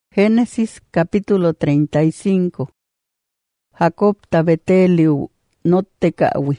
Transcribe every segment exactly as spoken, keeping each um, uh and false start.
Génesis capítulo treinta y cinco. Jacob ta Beteliu no te cawi.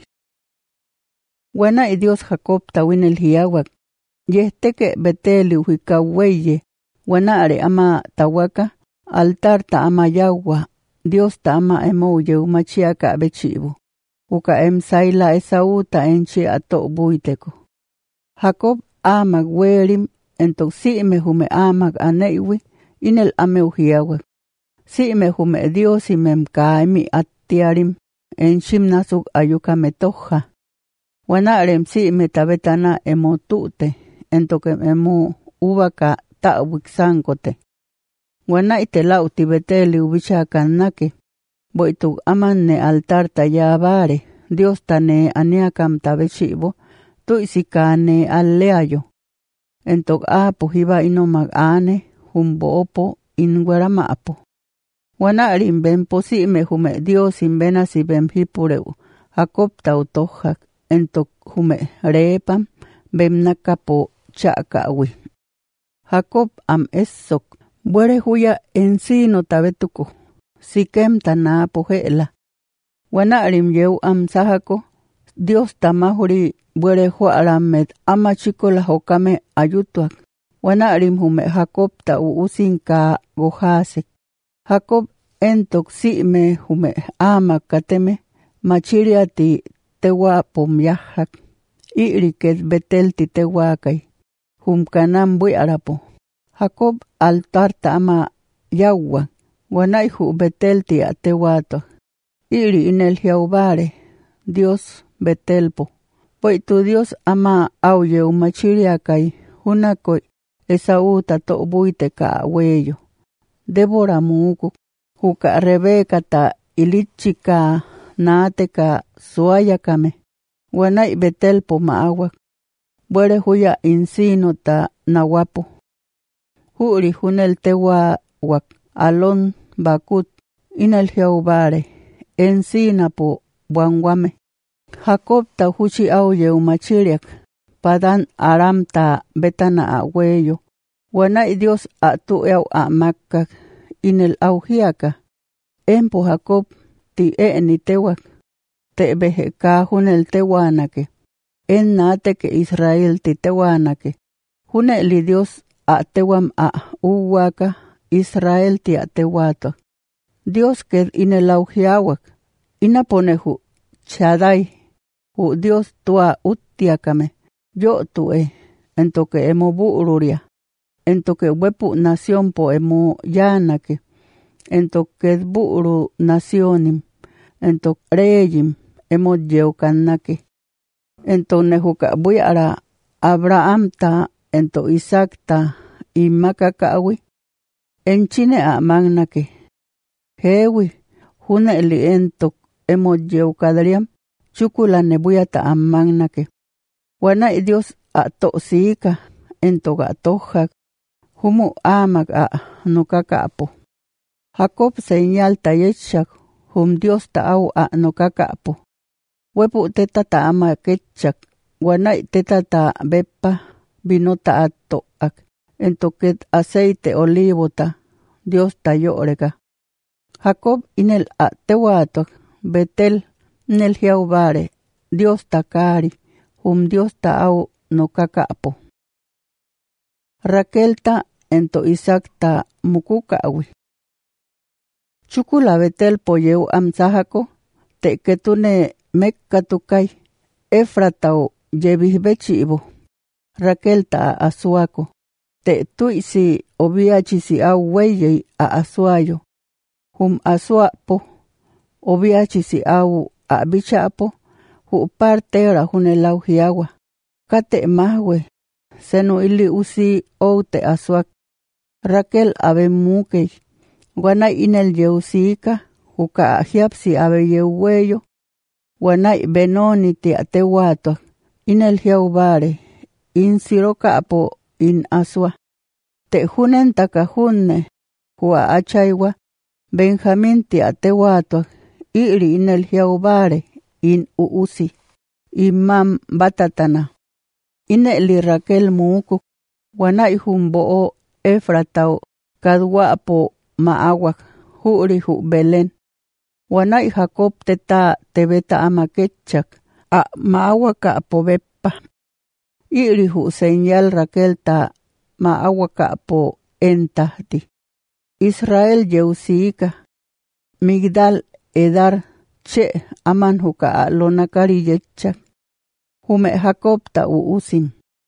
Buena y Dios Jacob ta win el hiawak. Yeste que Beteliu hikaweye. Buena are ama tawaka. Altar ta ama yagua. Dios ta ama emouye umachiaka bechibu. Uka em saila Esau ta enchi ato buiteko. Jacob amag werim entoxime hume amag aneiwi. Inel ameu hiawak. Si me hume Dios y mem kaimi atiarim. En shimnasuk ayuka metoja. Wanarem si me tabetana emotute. Entoke emu ubaka ta'wik sankote. Wanaite lauti beteli ubicha kanake. Boituk amanne altar tayabare. Dios tane aniakam tabechibo. Tuisikane alleayo. Entok apo hiba inomag ane. Humbo opo inguarama apo. Wanarim ben posime hume Dios imbena si ben hipureu. Jacob tautojak entok hume repam bem nakapo chakawi. Jacob am esok. Buere huya ensino tabetuko. Sikem tanapo hela. Wanarim yeu am sahako. Dios tamahuri buere huaram met ama chikola hokame ayutuak. Wanarim hume Jacob ta uusinka gohasek. Jacob entok sime hume ama kateme machiriati tewa pomyahak. Iriket betel ti tewakai. Hum kanam bui arapo. Jacob altar ta ama yagua. Wanai hu betel ti atewato. Iri inel hiaubare. Dios betelpo. Poi tu Dios ama auye umachiriakai. Hunakoi. Esau ta to buite ka weyo. Débora muku. Huka Rebeca ta ilichika naateka suayakame. Wanai betelpo maawak. Buere huya insino ta nawapo. Huri hunel tewa wak alon bakut. Inel hiaubare. Ensina po buangwame. Jacob ta huchi auye umachiriak. Padan aram ta betana a weyo. Wanai Dios a tu eau a makak. Inel auhiaka. Empo Jacob ti e ni tewak. Te behe ka hunel tewanake. En nate ke Israel ti tewanake. Huneli Dios a tewam a uwaka. Israel ti a tewato. Dios ke inel auhiawak. Inaponehu chadai. Hu Dios tua utiakame. Yo tu e. Entoke emo buururia. Entoke wepu nación po emo yanake. Entoke buuru nacionim. Entok reyim emo yeukanake. Entok nehuka buyara Abraham ta ento Isaac ta imakakawi. Enchine a magnake. Hewi hune li entok emo yeukadriam. Chukula nebuyata a magnake. Wanai Dios a tosika. Entok a tojak. Humu amag a nukakapo. Jacob señal tayechak. Hum Dios ta au a nukakapo. Wepu teta ta ama ketchak. Wanai teta ta bepa. Binota a toak. Entoket aceite olivo ta. Dios ta yorega. Jacob inel a tewatok. Betel nel hiaubare. Dios ta kari. Hum Dios ta au nukakapo. Raquel ta ento Isaac ta mukukawi. Chukula betel poyeu amsahako. Te ketune mekkatukai. Efratao yebihbechibo. Raquel ta asuako. Te tuisi obiachisi au weyei a asuayo. Hum asuapo. Obiachisi au a bichapo. Hu partera hunelau hiawa. Kate mahwe. Senu ili usi ou te asuak. Raquel abe mukei. Wanai inel yeusika. Huka ahiapsi abe yeuweyo. Wanai benoni te atewato. Inel hiaubare. In siroka apo in asua. Te hunen taka hunne. Hua achaiwa. Benjamin te atewato. Iri inel hiaubare. In uusi. Imam batatana. Ineli Raquel muku. Wanai humbo o Efratao kadwapo maawak huri hu Belén. Wanay Jacob teta tebeta amakechak a maawaka po beppa. Iri hu señal Raquel ta maawaka po entahti. Israel yeusika Migdal edar che aman huka lonakari yechak. Hume Jacob ta uusim.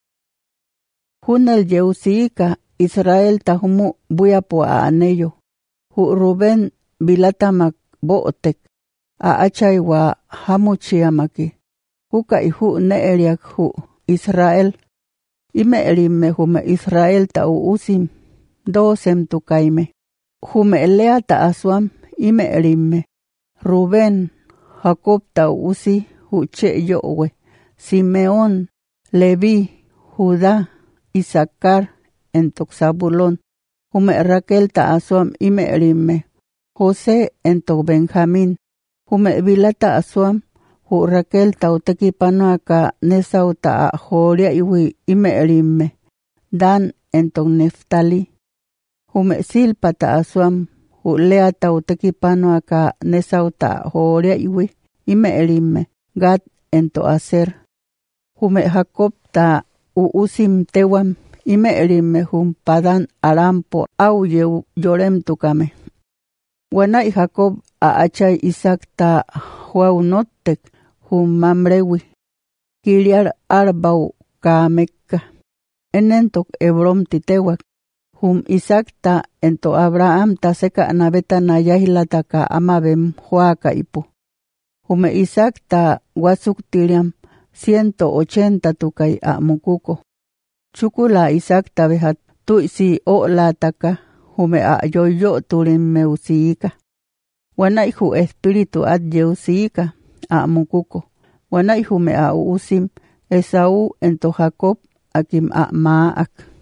Hunel yeusika Israel ta humu buya po a aneyo. Hu Ruben bilatamak bootek a achay wa hamuchiamaki. Huka ihu neeriak hu Israel. Ime erimme hume Israel ta uusim. Dosem tukaime. Hume lea ta aswam ime erimme. Ruben, Jacob ta uusi hu che yowe. Simeón, Leví, Judá, Isaacar, entok Zabulón. Hume Raquel ta aswam ime erimme. José entok Benjamín. Hume bilata aswam. Hu Raquel ta uteki panuaka nesau ta joria iwi ime erimme. Dan entok Neftali. Hume Silpa ta aswam. Hu Lea ta uteki panuaka nesau ta joria iwi ime erimme. Gad entok Aser. Hume Jacob ta uusim tewam ime erimme hum Padan Arampo au yeu yorem tukame. Wanay Jacob a achay Isaac ta huaunotek hum Mamrewi. Kiriar Arbau ka Mekka. Enentok Hebrom titewak. Hum Isaac ta ento Abraham ta seka nabeta na yahilata ka amabem huaka ipu. Hume Isaac ta wasuk tiriam ciento ochenta tukay a mukuko. Chukula Isaac ta behat tuisi o lataka hume a yoyo turin meusika. Wanay hu espiritu at yeusika a mukuko. Wanay hume a uusim Esau ento Jacob akim a maak.